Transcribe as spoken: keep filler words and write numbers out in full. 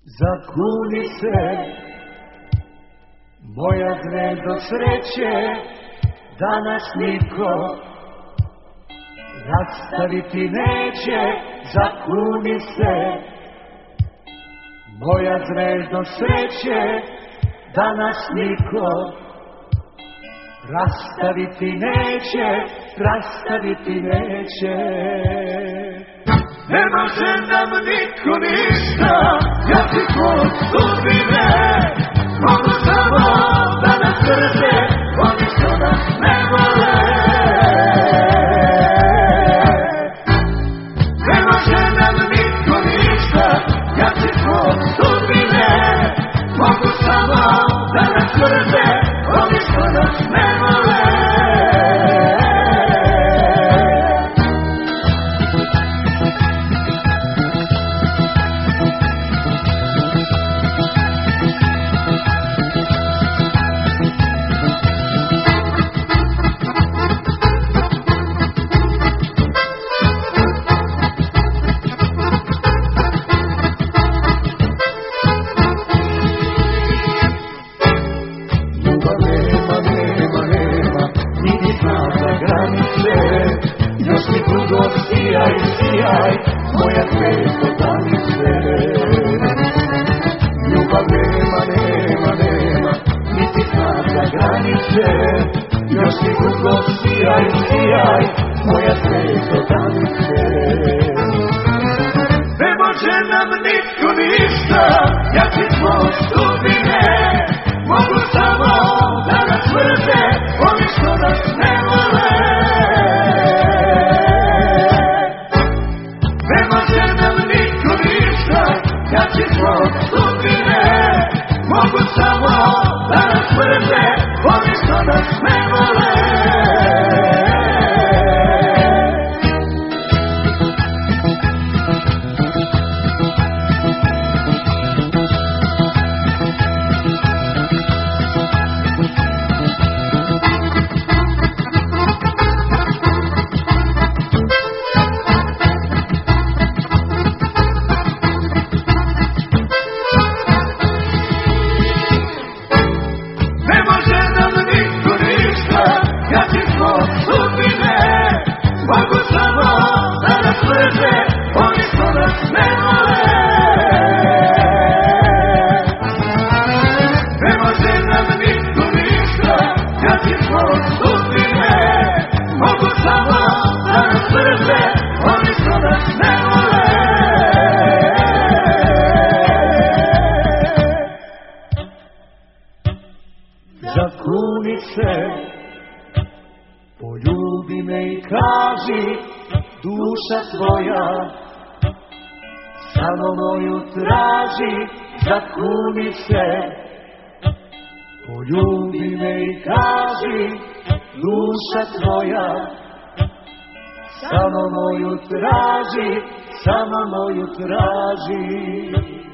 Zakuni se, moja zvezdo sreće, danas niko rastaviti neće. Zakuni se, moja zvezdo sreće, danas niko rastaviti neće, rastaviti neće. Ne može nam niko ništa, ja ti kod sudbine mogu samo da nas drže oni što nas ne vole. Ne može nam niko ništa, ja ti kod sudbine mogu samo da nas drže oni što nas ne vole. Još mi dugo sijaj, sijaj, moja zvezdo danice. Ljubav nema, nema, nema, niti zna za granice. Još mi dugo sijaj, sijaj, moja zvezdo danice. Ne može nam nitko ništa, ja ti zbog sudbine mogu samo da nas vrte oni što nas ne vole. Ja ti zbog sudbine mogu samo da nas vrte oni što nas ne vole. Mogu samo da nas vrte oni što nas ne vole. Ne može nam nitko ništa, ja ti zbog sudbine mogu samo da nas vrte oni što nas ne vole. Zakuni se, poljubi me i kaži, duša tvoja samo moju traži. Zakuni se, poljubi me i kaži, duša tvoja samo moju traži, samo moju traži.